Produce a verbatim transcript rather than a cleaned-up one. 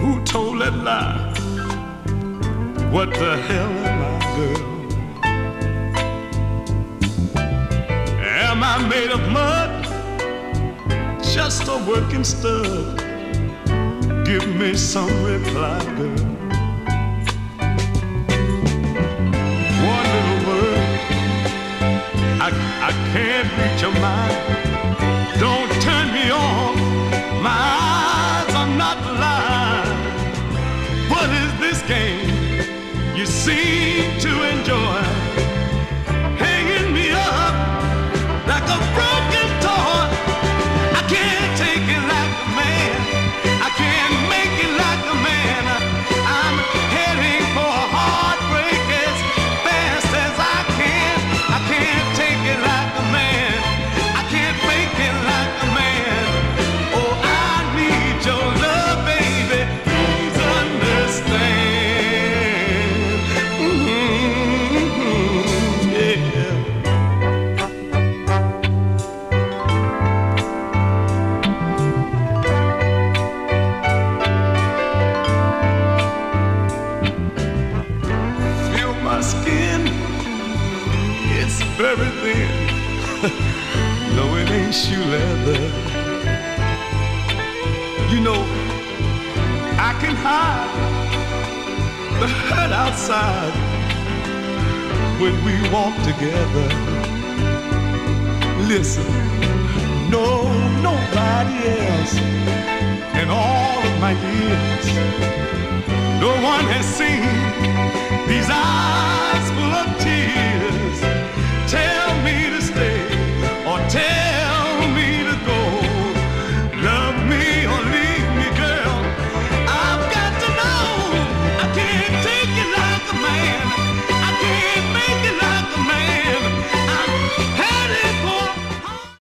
Who told that lie? What the hell am I, girl? Am I made of mud? Just a working stud? Give me some reply, girl. One little word, I, I can't reach your mind. Don't turn me on, my eyes are not blind. What is this game you seem to enjoy? Hanging me up like a broken toy. I can't take it like a man, I can't make it like a man. I'm heading for a heartbreak as fast as I can. I can't take it like a man, I can't make it like a man. Oh, I need your love, baby, please understand. Mm-hmm, yeah. Feel my skin, it's very thin. No, it ain't shoe leather. You know, I can hide the hurt outside when we walk together. Listen, no, nobody else in all of my years, no one has seen these eyes